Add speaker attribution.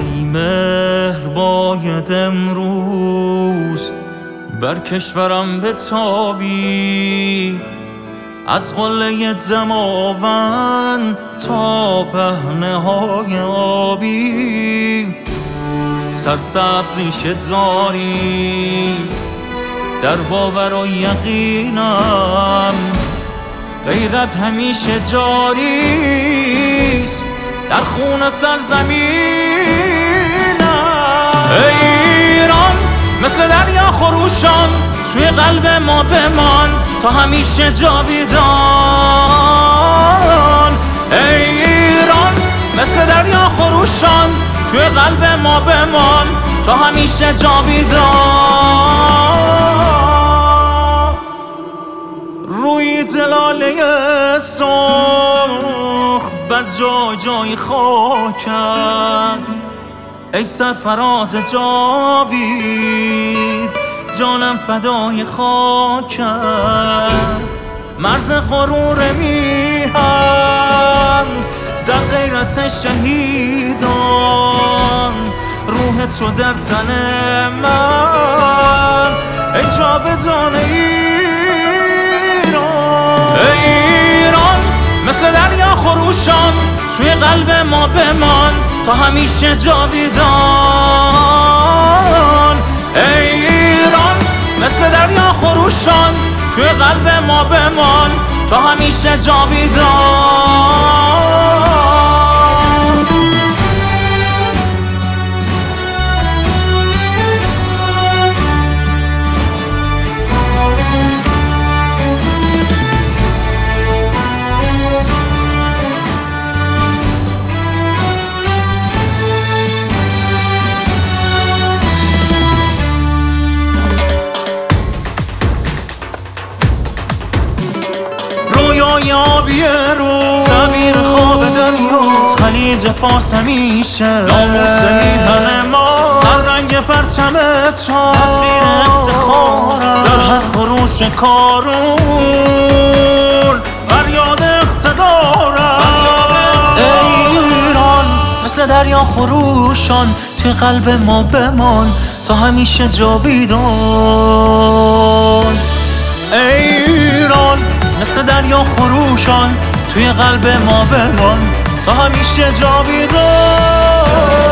Speaker 1: ای مهر باید امروز بر کشورم بتابی، از قله دماوند تا پهنه های آبی. سرسبز ریشه داری در باور و یقینم، غیرت همیشه جاریست در خون سرزمینم. ای ایران مثل دریا خروشان توی قلب ما بمان تا همیشه جاویدان. ای ایران مثل دریا خروشان توی قلب ما بمان تا همیشه جاویدان. روی دلاله سرخ بر جای جای خاکت، ای سرفراز جاوید جانم فدای خاکت. مرز غرور میهن در غیرت شهیدان، روح تو در تن من ای جاودان ایران. ای ایران مثل دریا خروشان توی قلب ما بمان تا همیشه جاویدان. ای ایران مثل دریا خروشان توی قلب ما بمان تا همیشه جاویدان. آبی رو تعبیر خواب دریاست، خلیج فارس همیشه ناموس میهن ما، هر رنگ پرچم تا تصویر افتخارم، در هر خروش کارون فریاد اقتدارم. ای ایران مثل دریا خروشان توی قلب ما بمان تا همیشه جاویدان. ای ایران مثل دریا خروشان توی قلب ما بمان تا همیشه جاویدان.